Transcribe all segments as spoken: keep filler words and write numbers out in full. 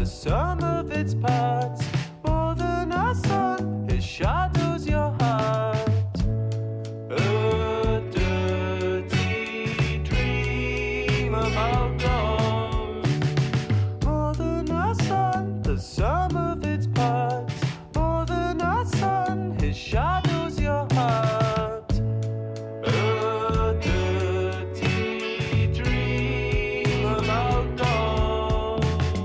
the sum of its parts. More than a sun, it shadows your heart. A dirty dream about gold. More than a sun, the sum of its parts. More than a sun, it shadows your heart. A dirty dream about gold.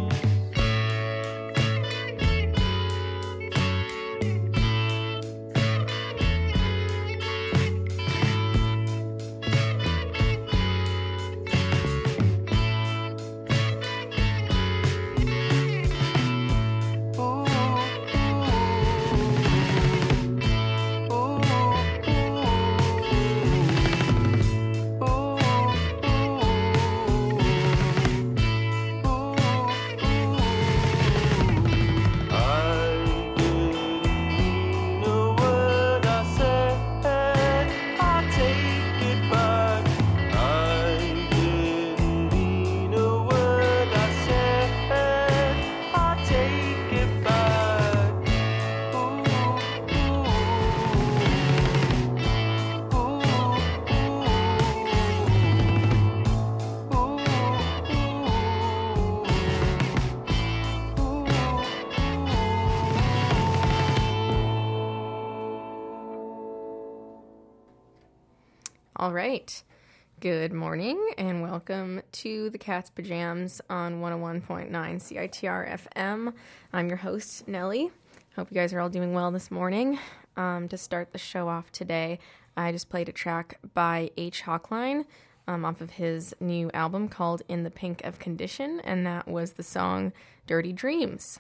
All right. Good morning and welcome to the Cat's Pajamas on one oh one point nine C I T R F M. I'm your host, Nellie. Hope you guys are all doing well this morning. Um, to start the show off today, I just played a track by H. Hawkline um, off of his new album called In the Pink of Condition, and that was the song Dirty Dreams.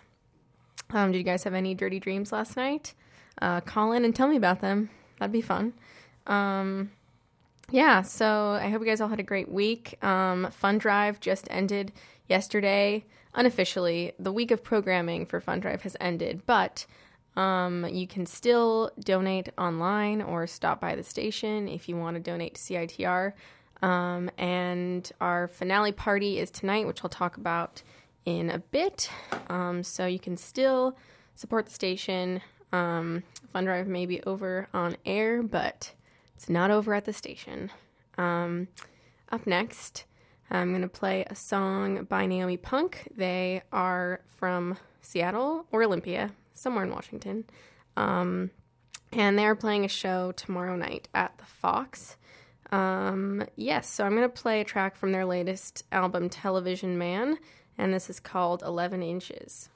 Um, did you guys have any dirty dreams last night? Uh, call in and tell me about them. That'd be fun. Um... Yeah, so I hope you guys all had a great week. Um, Fun Drive just ended yesterday. Unofficially, the week of programming for Fun Drive has ended, but um, you can still donate online or stop by the station if you want to donate to C I T R. Um, and our finale party is tonight, which I'll talk about in a bit. Um, so you can still support the station. Um, Fun Drive may be over on air, but it's not over at the station. Um, up next, I'm going to play a song by Naomi Punk. They are from Seattle or Olympia, somewhere in Washington. Um, and they're playing a show tomorrow night at the Fox. Um, yes, so I'm going to play a track from their latest album, Television Man, and this is called eleven inches.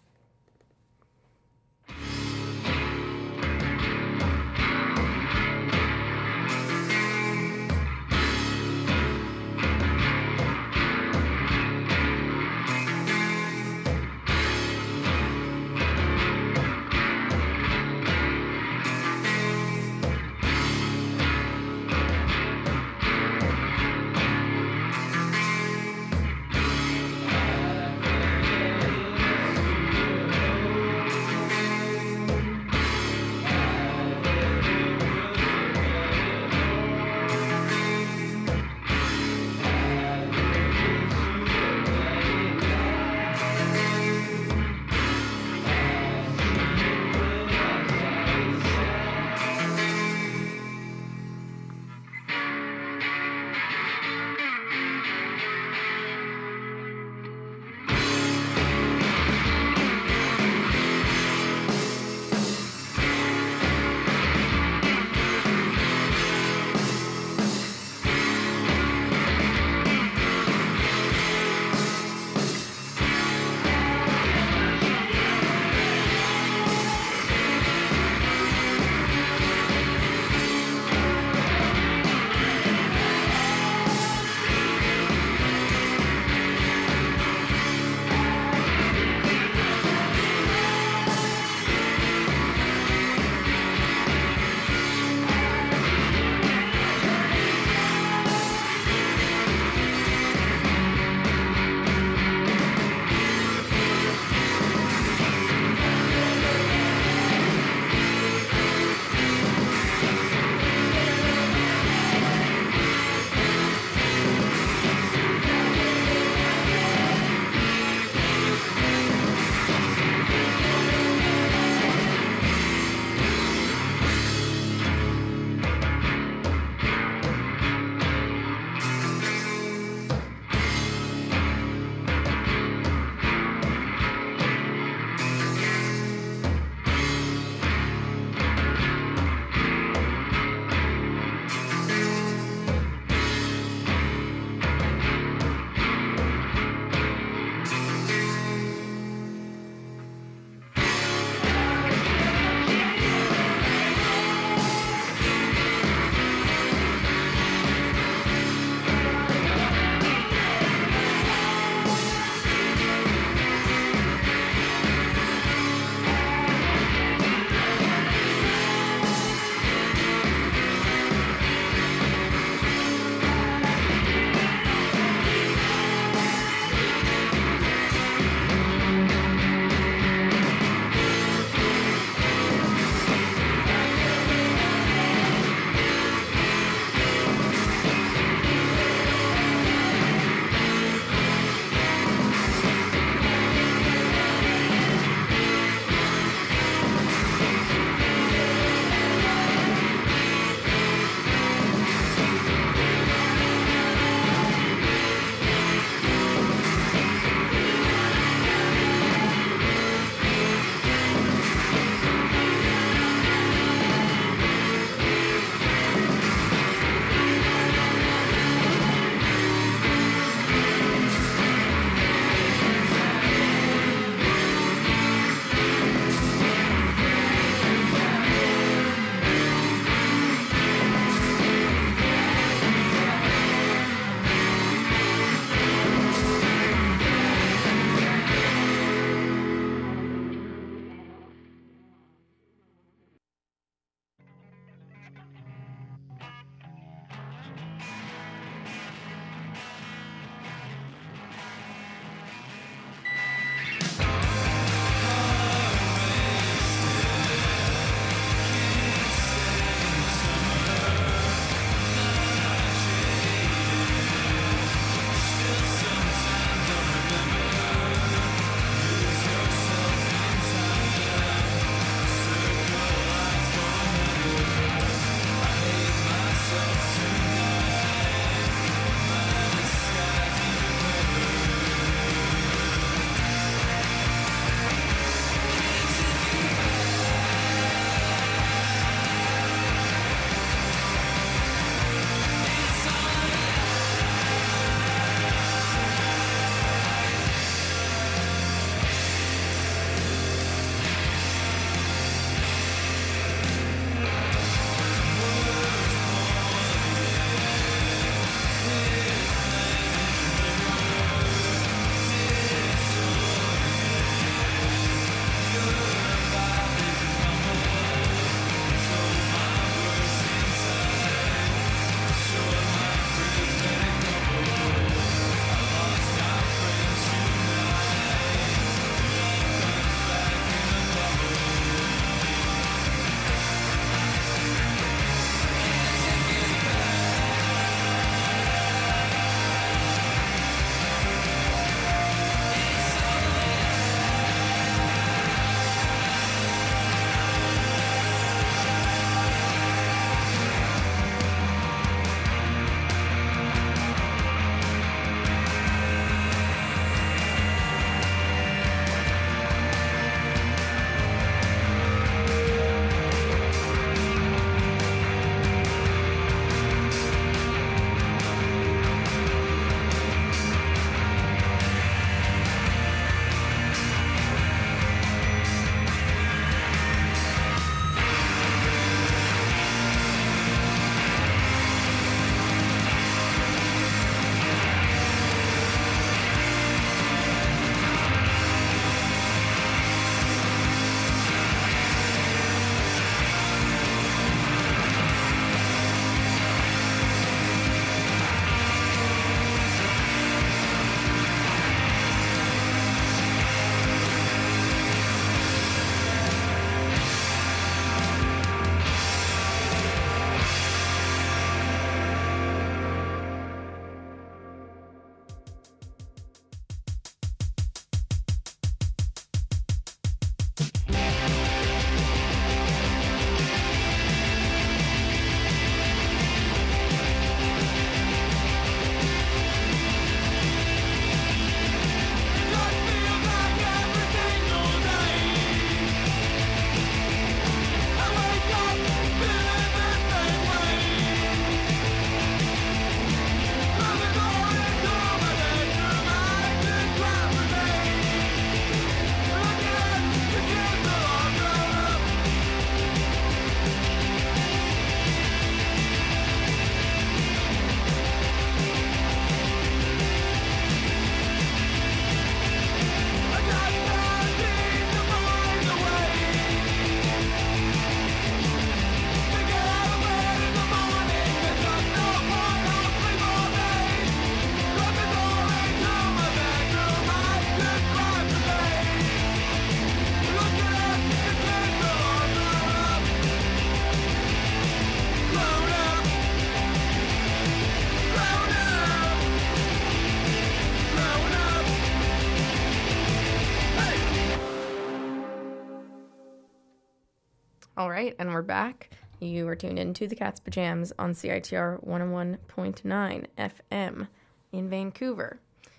All right, and we're back. You are tuned into the Cat's Pajamas on C I T R one oh one point nine F M in Vancouver.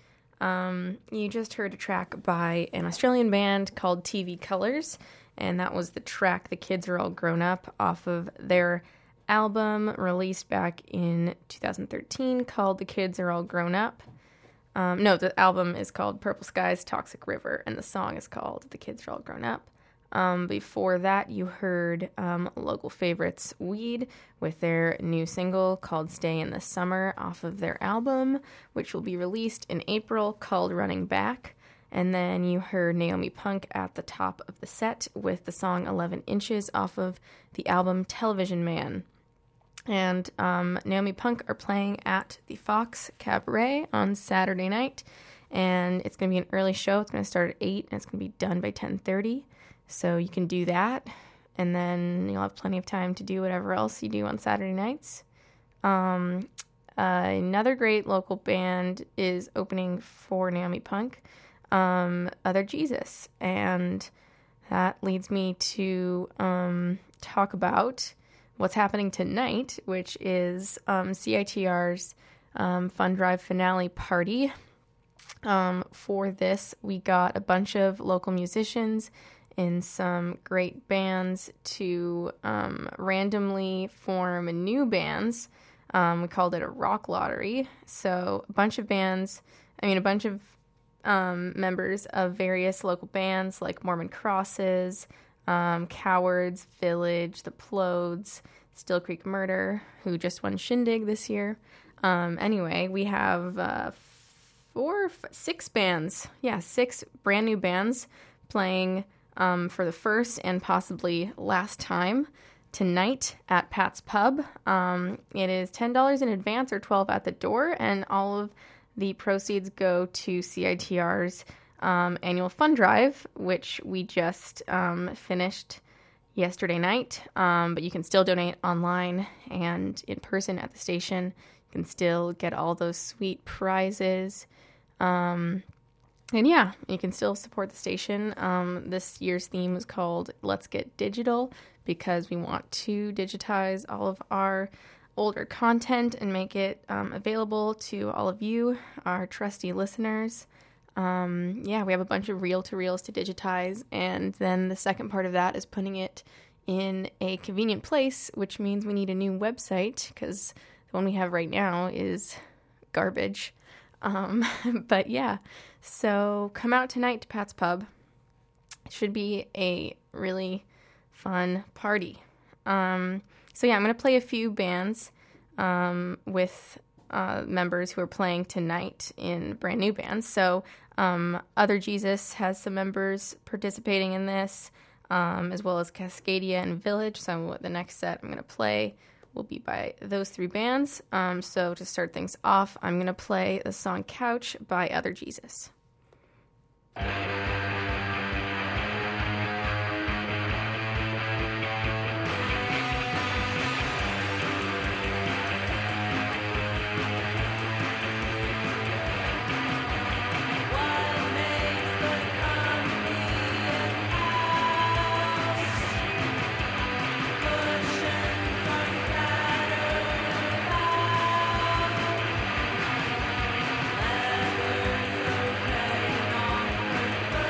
Um, you just heard a track by an Australian band called T V Colors, and that was the track The Kids Are All Grown Up off of their album released back in two thousand thirteen called The Kids Are All Grown Up. Um, no, the album is called Purple Skies, Toxic River, and the song is called The Kids Are All Grown Up. Um, before that, you heard um, local favorites Weed with their new single called Stay in the Summer off of their album, which will be released in April, called Running Back. And then you heard Naomi Punk at the top of the set with the song eleven inches off of the album Television Man. And um, Naomi Punk are playing at the Fox Cabaret on Saturday night, and it's going to be an early show. It's going to start at eight, and it's going to be done by ten thirty. So you can do that, and then you'll have plenty of time to do whatever else you do on Saturday nights. Um, uh, another great local band is opening for Naomi Punk, um, Other Jesus, and that leads me to um, talk about what's happening tonight, which is um, C I T R's um, Fun Drive finale party. Um, for this, we got a bunch of local musicians in some great bands to um, randomly form new bands. Um, we called it a rock lottery. So a bunch of bands, I mean, a bunch of um, members of various local bands like Mormon Crosses, um, Cowards, Village, The Plodes, Still Creek Murder, who just won Shindig this year. Um, anyway, we have uh, four, six bands. Yeah, six brand new bands playing Um, for the first and possibly last time tonight at Pat's Pub. Um, it is ten dollars in advance or twelve dollars at the door, and all of the proceeds go to C I T R's um, annual fund drive, which we just um, finished yesterday night. Um, but you can still donate online and in person at the station. You can still get all those sweet prizes. Um, And yeah, you can still support the station. Um, this year's theme is called Let's Get Digital, because we want to digitize all of our older content and make it um, available to all of you, our trusty listeners. Um, yeah, we have a bunch of reel-to-reels to digitize, and then the second part of that is putting it in a convenient place, which means we need a new website, because the one we have right now is garbage. Um, but yeah, so come out tonight to Pat's Pub. It should be a really fun party. Um, so yeah, I'm going to play a few bands, um, with, uh, members who are playing tonight in brand new bands. So, um, Other Jesus has some members participating in this, um, as well as Cascadia and Village. So the next set I'm going to play will be by those three bands. Um, so to start things off, I'm going to play the song Couch by Other Jesus. Letters are playing on her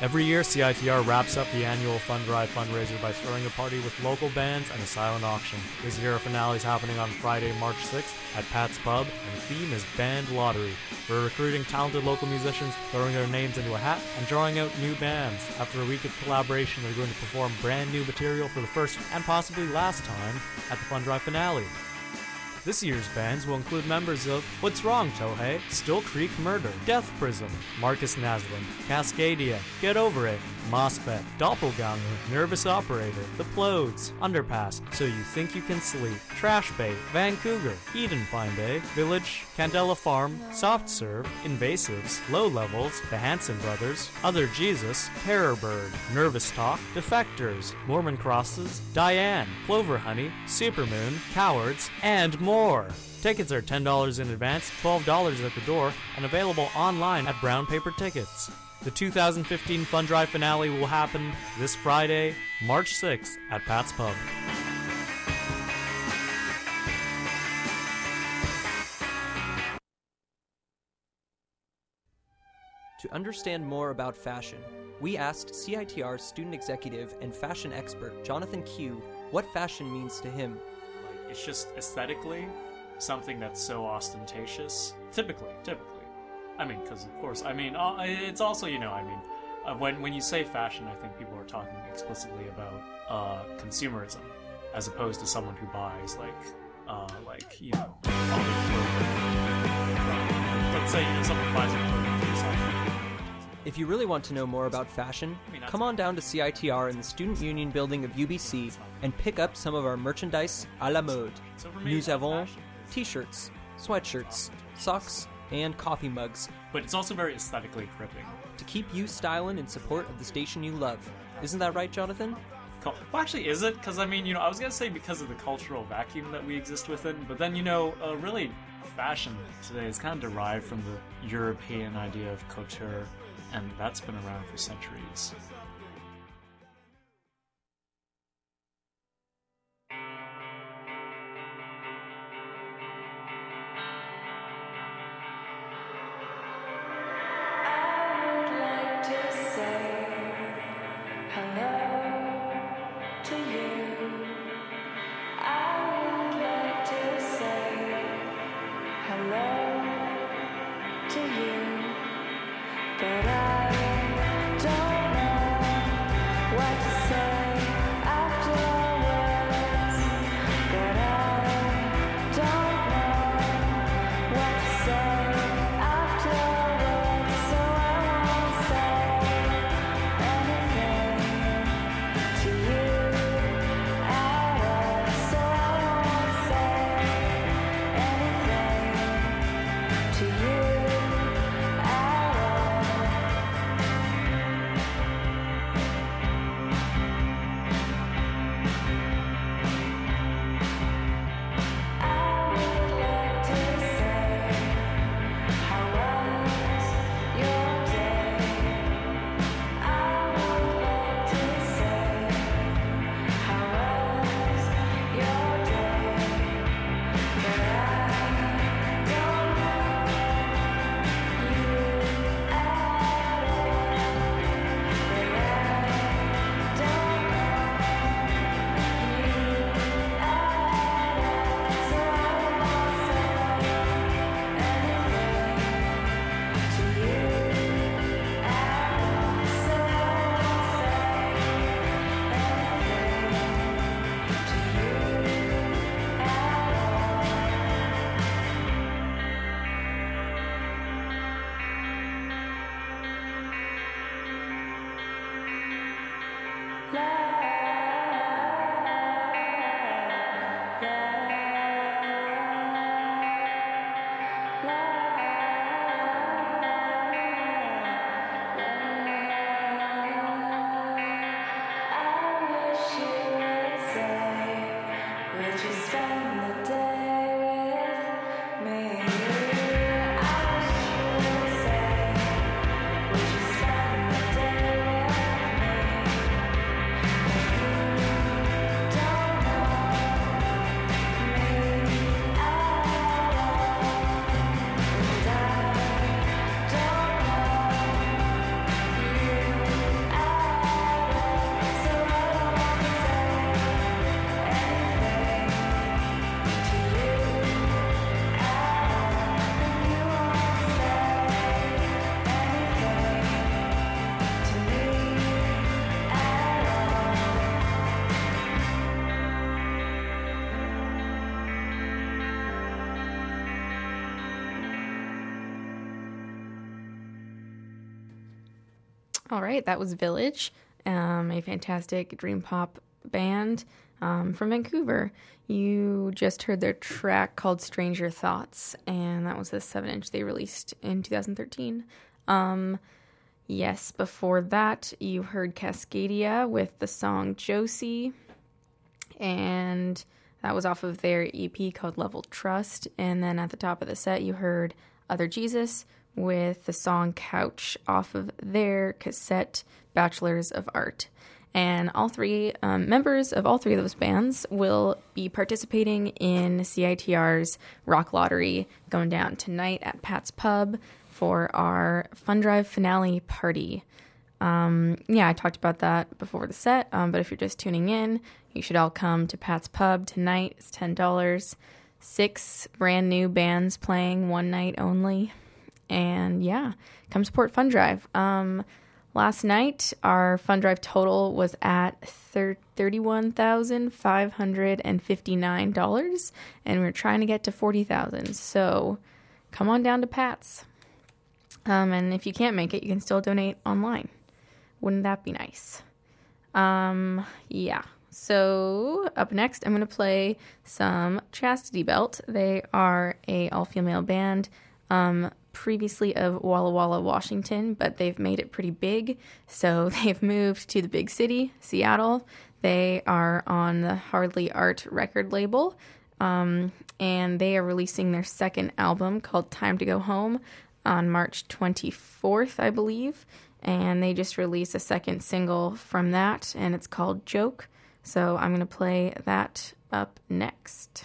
Every year, C I T R wraps up the annual Fund Drive fundraiser by throwing a party with local bands and a silent auction. This year, our finale is happening on Friday, March sixth at Pat's Pub, and the theme is Band Lottery. We're recruiting talented local musicians, throwing their names into a hat, and drawing out new bands. After a week of collaboration, they're going to perform brand new material for the first and possibly last time at the Fund Drive finale. This year's bands will include members of What's Wrong, Tohei, Still Creek Murder, Death Prism, Marcus Naslin, Cascadia, Get Over It, Mospet, Doppelganger, Nervous Operator, The Plodes, Underpass, So You Think You Can Sleep, Trash Bait, Vancouver, Eden Find Day, Village, Candela Farm, Soft Serve, Invasives, Low Levels, The Hanson Brothers, Other Jesus, Terror Bird, Nervous Talk, Defectors, Mormon Crosses, Diane, Clover Honey, Supermoon, Cowards, and more. More. Tickets are ten dollars in advance, twelve dollars at the door, and available online at Brown Paper Tickets. The two thousand fifteen Fund Drive finale will happen this Friday, March sixth, at Pat's Pub. To understand more about fashion, we asked C I T R student executive and fashion expert Jonathan Q what fashion means to him. It's just aesthetically something that's so ostentatious. Typically, typically. I mean, because of course, I mean, uh, it's also, you know, I mean, uh, when when you say fashion, I think people are talking explicitly about uh, consumerism, as opposed to someone who buys like, uh, like you know, all the clothing. Let's say you know someone buys a clothing for yourself. If you really want to know more about fashion, come on down to C I T R in the Student Union building of U B C and pick up some of our merchandise à la mode. Nous avons t-shirts, sweatshirts, socks, and coffee mugs. But it's also very aesthetically gripping. To keep you styling in support of the station you love. Isn't that right, Jonathan? Well, actually, is it? Because, I mean, you know, I was going to say because of the cultural vacuum that we exist within, but then, you know, uh, really, fashion today is kind of derived from the European idea of couture, and that's been around for centuries. All right, that was Village, um, a fantastic dream pop band um, from Vancouver. You just heard their track called Stranger Thoughts, and that was the seven inch they released in two thousand thirteen. Um, yes, before that, you heard Cascadia with the song Josie, and that was off of their E P called Level Trust. And then at the top of the set, you heard Other Jesus with the song Couch off of their cassette Bachelors of Art. And all three um, members of all three of those bands will be participating in C I T R's Rock Lottery going down tonight at Pat's Pub for our Fun Drive finale party. Um, yeah, I talked about that before the set, um, but if you're just tuning in, you should all come to Pat's Pub tonight. It's ten dollars. Six brand new bands playing one night only. And yeah, come support Fun Drive. Um, last night, our Fun Drive total was at thirty-one thousand five hundred fifty-nine dollars, and we're trying to get to forty thousand dollars. So come on down to Pat's. Um, and if you can't make it, you can still donate online. Wouldn't that be nice? Um, yeah. So up next, I'm going to play some Chastity Belt. They are a all-female band. Um, previously of Walla Walla, Washington, but they've made it pretty big, so they've moved to the big city, Seattle. They are on the Hardly Art record label, um, and they are releasing their second album called Time to Go Home on March twenty-fourth, I believe, and they just released a second single from that, and it's called Joke, so I'm going to play that up next.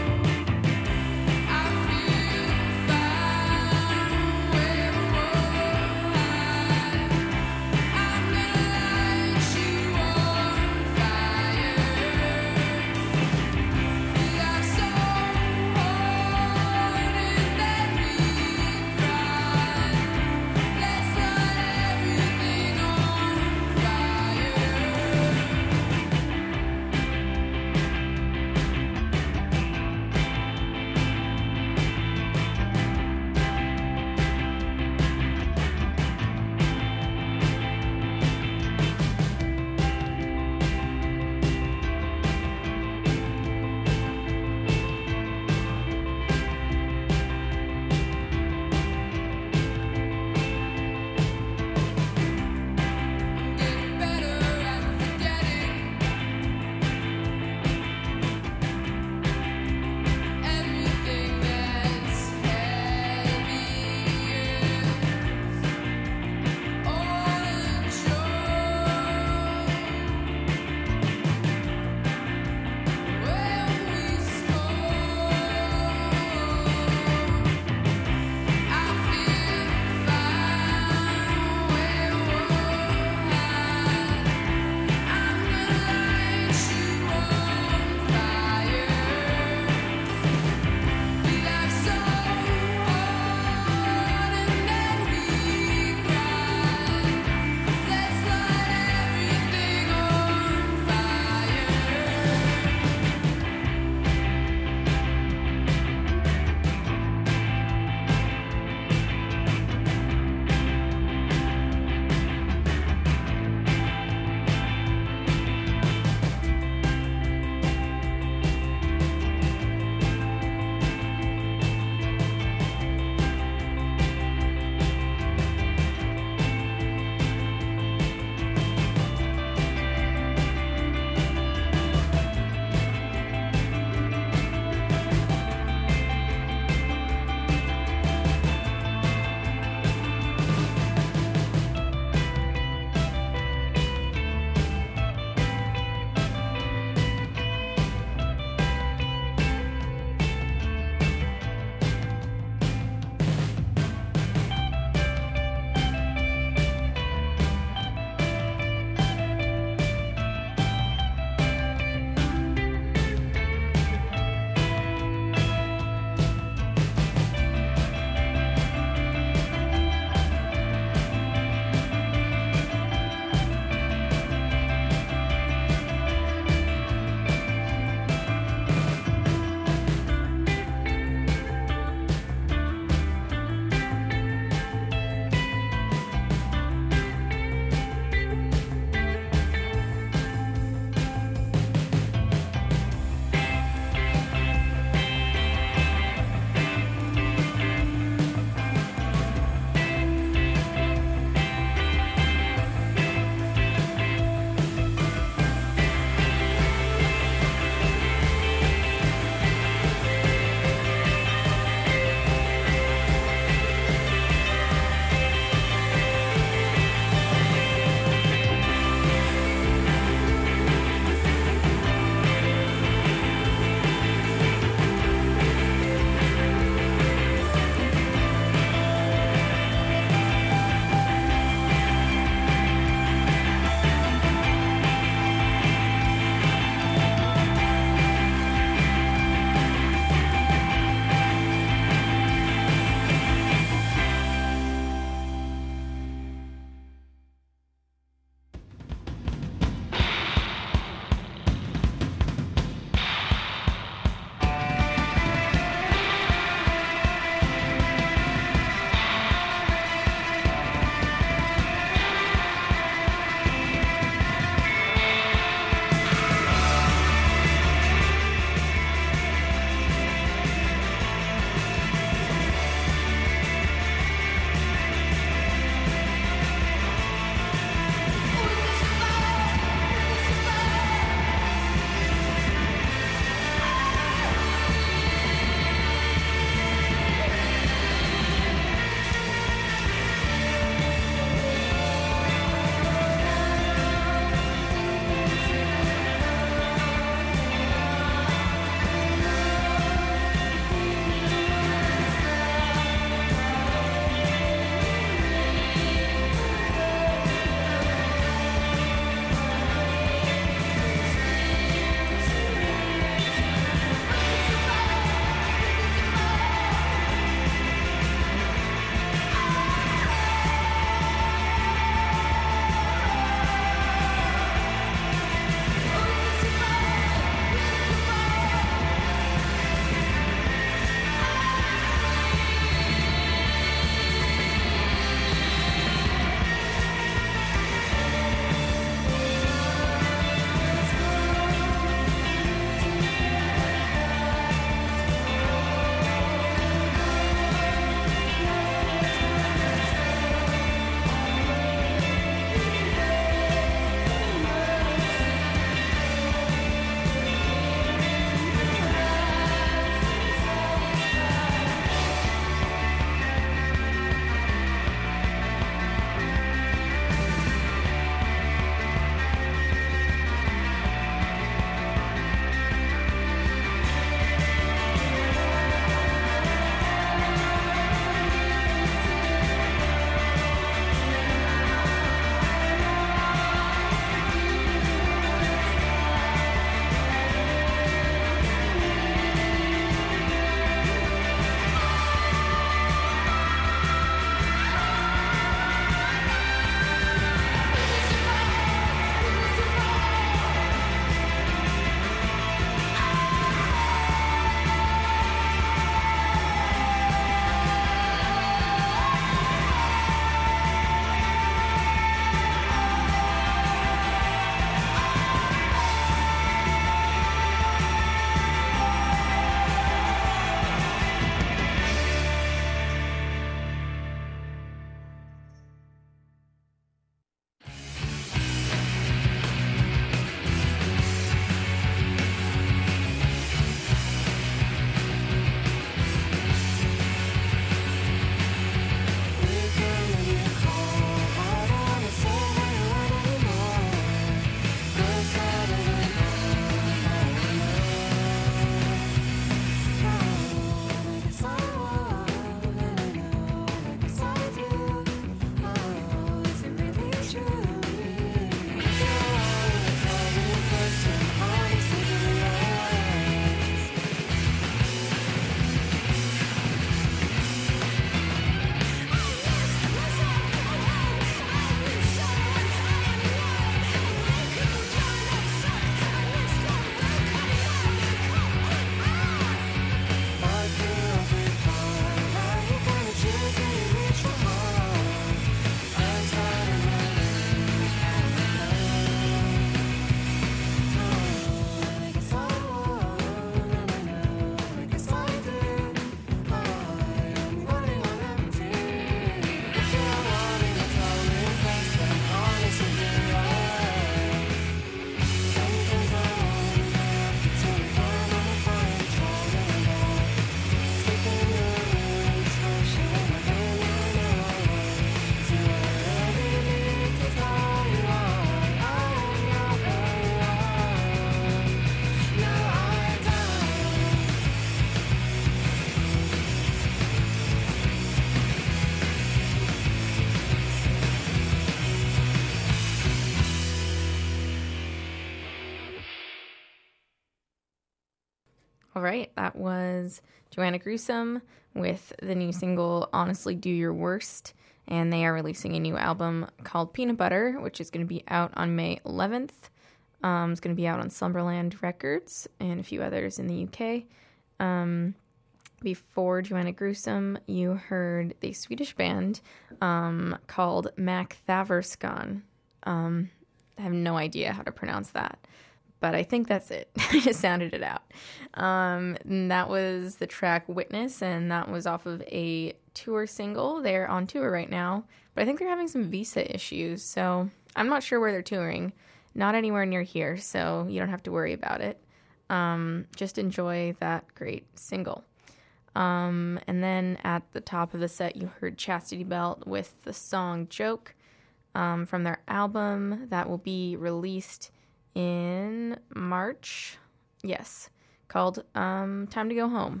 All right, that was Joanna Gruesome with the new single, Honestly Do Your Worst, and they are releasing a new album called Peanut Butter, which is going to be out on May eleventh. Um, it's going to be out on Slumberland Records and a few others in the U K. Um, before Joanna Gruesome, you heard the Swedish band um, called Mac Thaverskan. Um, I have no idea how to pronounce that, but I think that's it. I just sounded it out. Um, and that was the track Witness, and that was off of a tour single. They're on tour right now, but I think they're having some visa issues, so I'm not sure where they're touring. Not anywhere near here, so you don't have to worry about it. Um, just enjoy that great single. Um, and then at the top of the set, you heard Chastity Belt with the song Joke um, from their album that will be released in March. Yes, called um, Time to Go Home.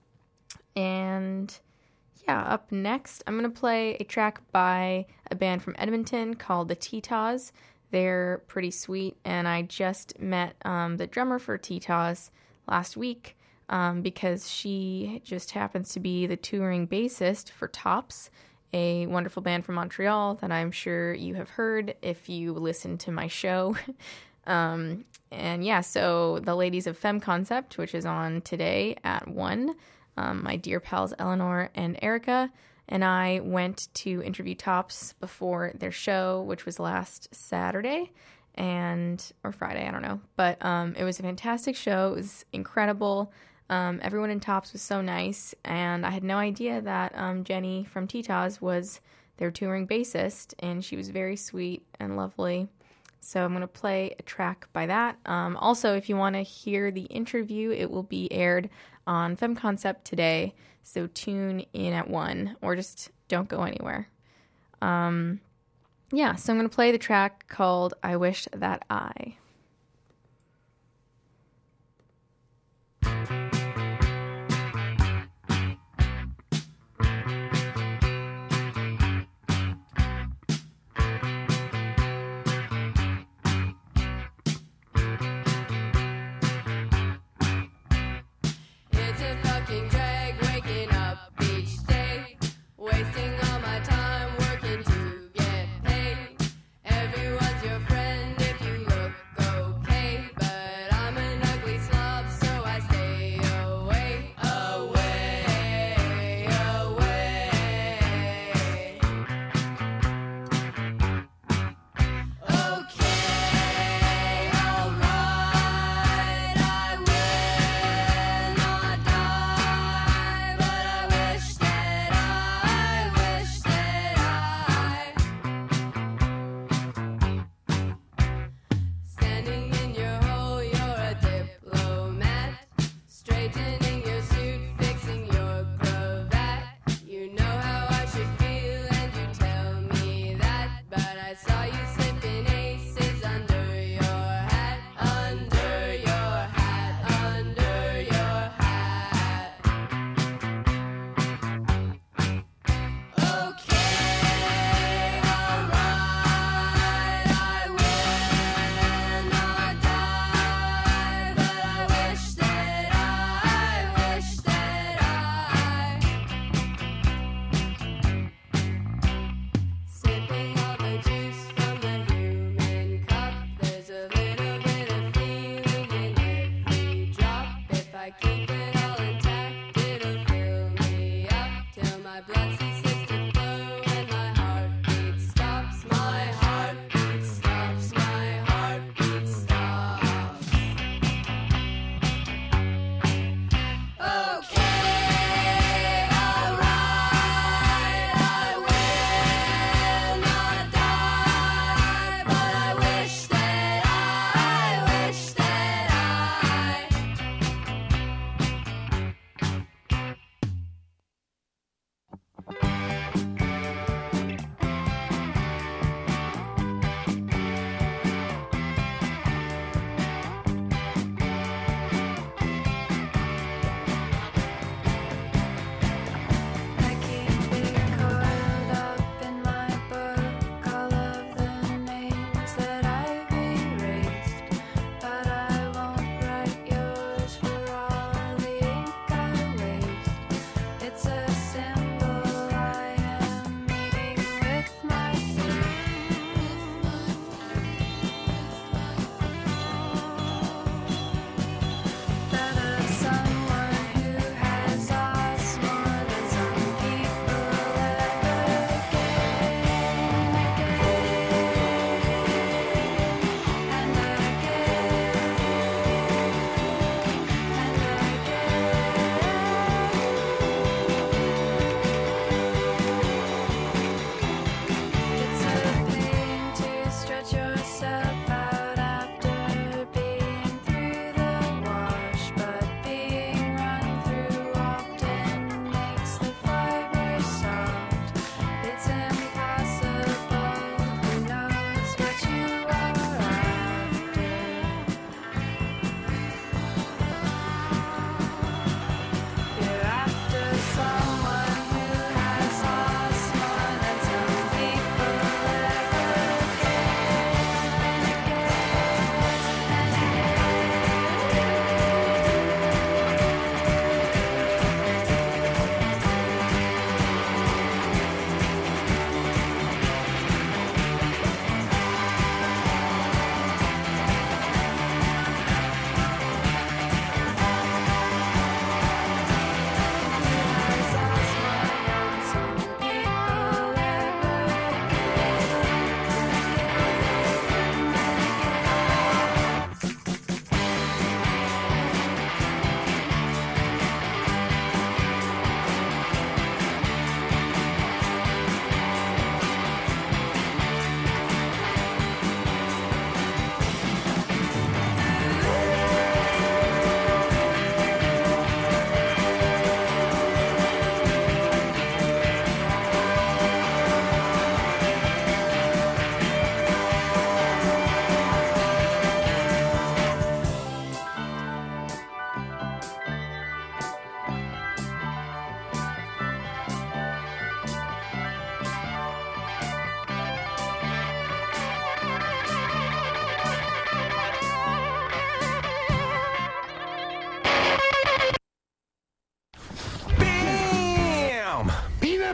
And yeah, up next, I'm going to play a track by a band from Edmonton called the T-Taws. They're pretty sweet, and I just met um, the drummer for T-Taws last week um, because she just happens to be the touring bassist for Tops, a wonderful band from Montreal that I'm sure you have heard if you listen to my show. um, and yeah, so the ladies of Femme Concept, which is on today at one, um, my dear pals Eleanor and Erica, and I went to interview Tops before their show, which was last Saturday and or Friday, I don't know. But um, it was a fantastic show. It was incredible. Um, everyone in Tops was so nice, and I had no idea that um, Jenny from T-Taws was their touring bassist, and she was very sweet and lovely. So I'm going to play a track by that. Um, also, if you want to hear the interview, it will be aired on Femme Concept today. So tune in at one, or just don't go anywhere. Um, yeah, so I'm going to play the track called I Wish That I.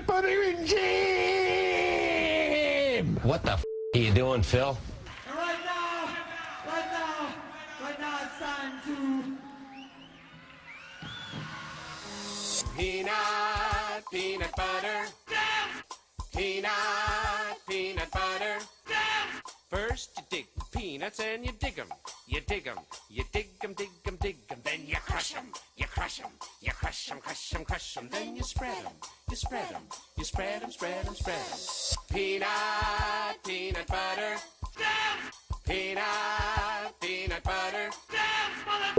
butter and jam! What the f*** are you doing, Phil? And right now, right now, right now it's time to... Peanut, peanut butter. Jam! Peanut, peanut butter. Jam! First you dig peanuts and you dig 'em. You dig 'em, you dig 'em, dig 'em, dig 'em. Then you crush 'em, you crush 'em, you crush 'em, crush 'em, crush 'em. Then you spread 'em, you spread 'em, you spread 'em, spread 'em, spread 'em. Peanut, peanut butter. Jam! Peanut, peanut butter. Jam! Mother.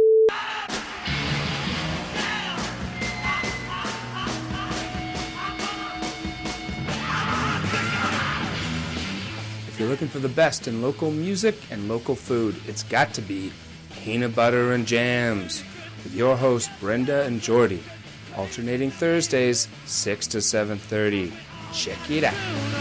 If you're looking for the best in local music and local food, it's got to be Peanut Butter and Jams with your host Brenda and Jordy, alternating Thursdays six to seven thirty. Check it out.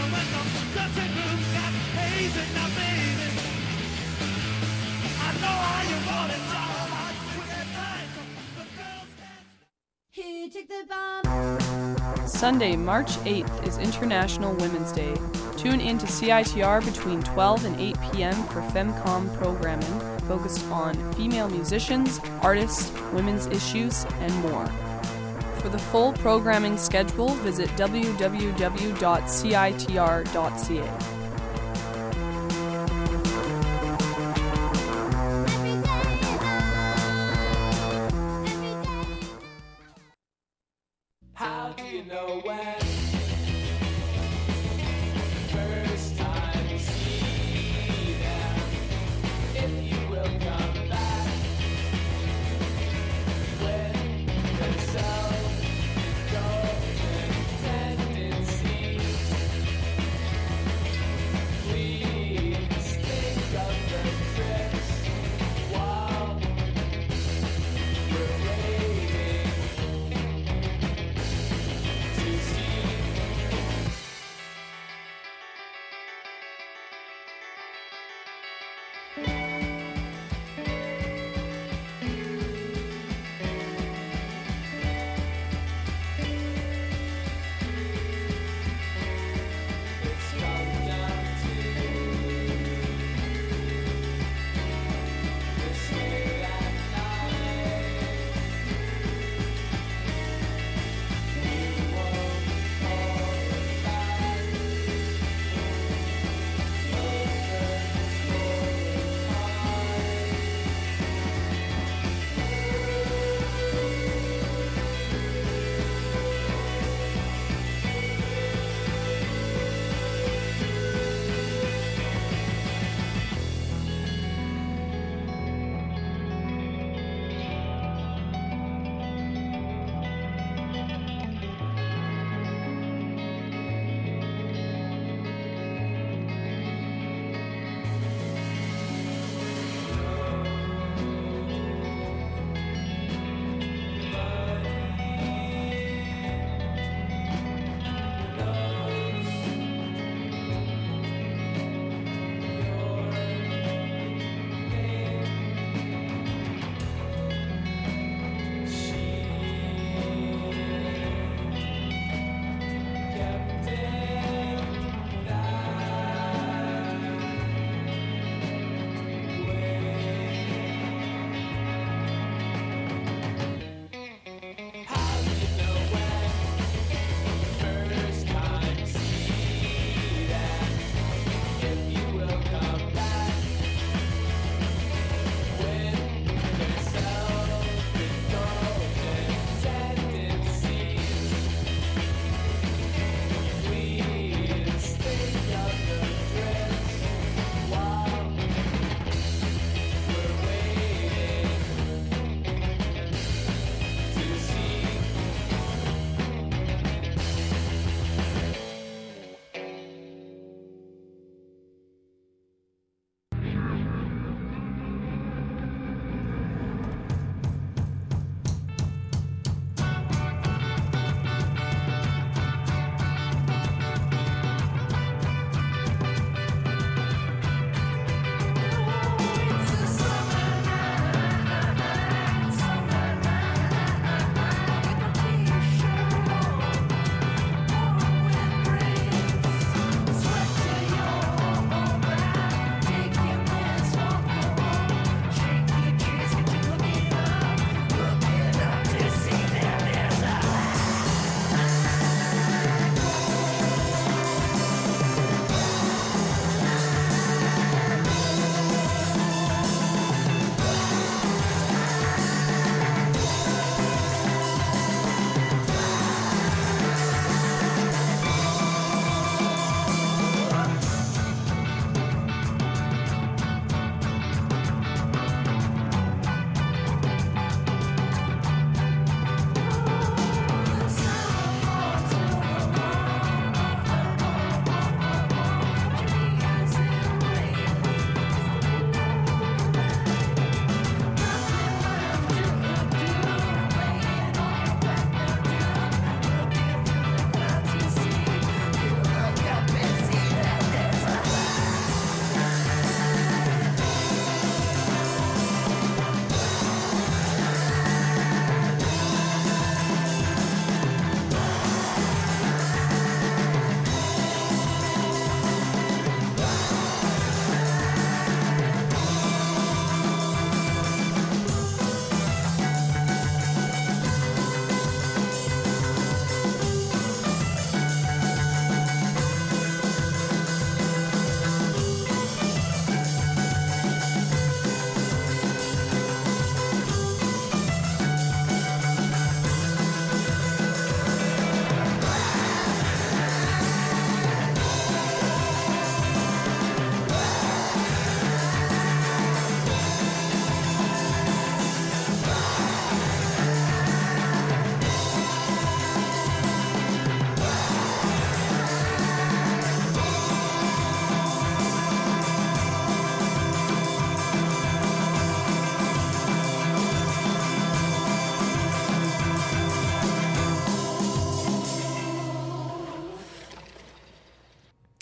Sunday, March eighth is International Women's Day. Tune in to C I T R between twelve and eight p.m. for FemCom programming focused on female musicians, artists, women's issues, and more. For the full programming schedule, visit w w w dot c i t r dot c a. How do you know when? First time you see them, if you will come back. When there's self-indulgent tendencies,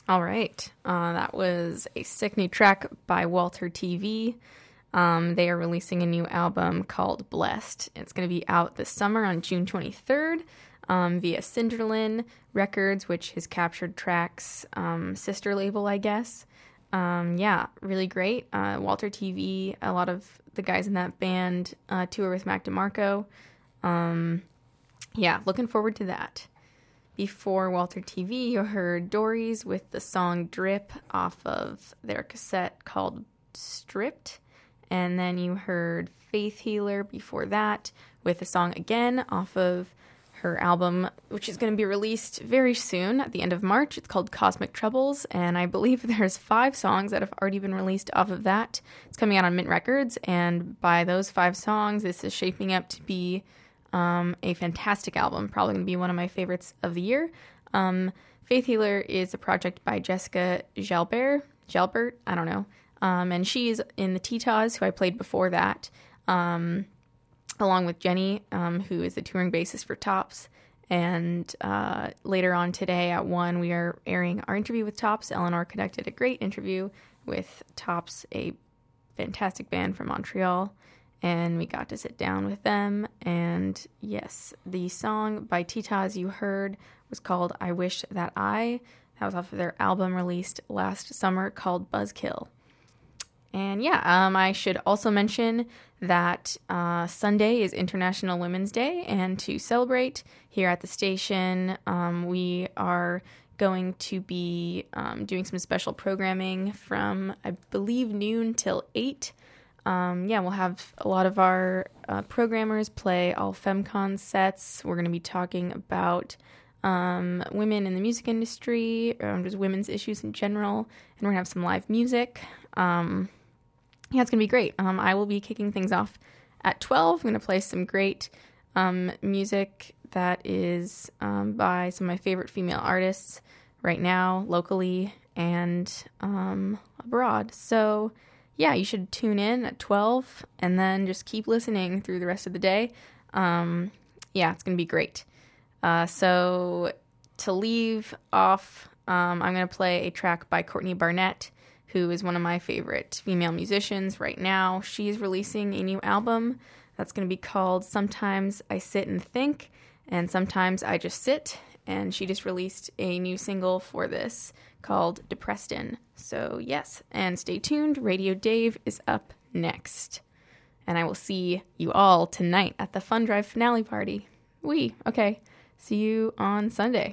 All right. Uh, that was a sick new track by Walter T V. Um, they are releasing a new album called Blessed. It's going to be out this summer on June twenty-third um, via Cinderlin Records, which is Captured Tracks' um, sister label, I guess. Um, yeah, really great. Uh, Walter T V, a lot of the guys in that band uh, tour with Mac DeMarco. Um, yeah, looking forward to that. Before Walter T V, you heard Dories with the song Drip off of their cassette called Stripped. And then you heard Faith Healer before that with a song again off of her album, which is going to be released very soon at the end of March. It's called Cosmic Troubles, and I believe there's five songs that have already been released off of that. It's coming out on Mint Records, and by those five songs, this is shaping up to be um, a fantastic album, probably going to be one of my favorites of the year. Um, Faith Healer is a project by Jessica Jalbert, Jalbert, I don't know, um, and she's in the Titas, who I played before that, um, along with Jenny, um, who is the touring bassist for Tops. And uh, later on today at one, we are airing our interview with Tops. Eleanor conducted a great interview with Tops, a fantastic band from Montreal, and we got to sit down with them. And yes, the song by Titas you heard was called I Wish That I. That was off of their album released last summer called Buzzkill. And yeah, um, I should also mention that uh, Sunday is International Women's Day, and to celebrate here at the station, um, we are going to be um, doing some special programming from, I believe, noon till eight. Um, yeah, we'll have a lot of our uh, programmers play all FemCon sets. We're going to be talking about um, women in the music industry, um, just women's issues in general, and we're going to have some live music. Um, yeah, it's going to be great. Um, I will be kicking things off at twelve. I'm going to play some great um, music that is um, by some of my favorite female artists right now, locally and um, abroad. So, yeah, you should tune in at twelve and then just keep listening through the rest of the day. Um, yeah, it's going to be great. Uh, so, to leave off, um, I'm going to play a track by Courtney Barnett, who is one of my favorite female musicians right now. She's releasing a new album that's going to be called Sometimes I Sit and Think, and Sometimes I Just Sit, and she just released a new single for this called Depressedin. So yes, and stay tuned, Radio Dave is up next. And I will see you all tonight at the Fun Drive finale party. Wee, okay, see you on Sunday.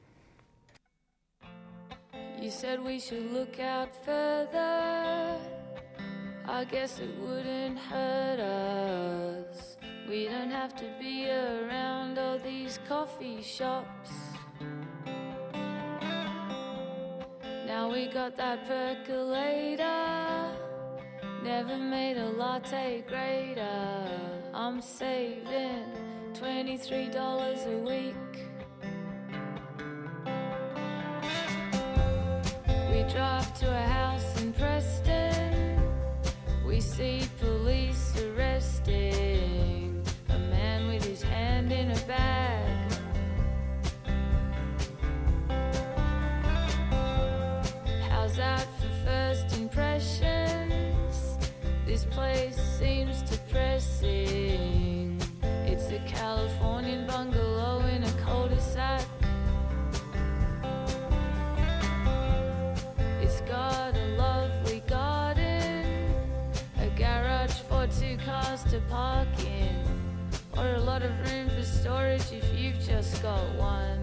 You said we should look out further. I guess it wouldn't hurt us. We don't have to be around all these coffee shops. Now we got that percolator. Never made a latte greater. I'm saving twenty-three dollars a week. We drive to a house in Preston. We see police arresting a man with his hand in a bag. How's that for first impressions? This place seems depressing. It's a Californian bungalow in a cul-de-sac. Got a lovely garden, a garage for two cars to park in, or a lot of room for storage if you've just got one.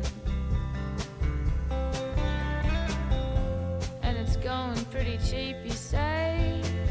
And it's going pretty cheap, you say?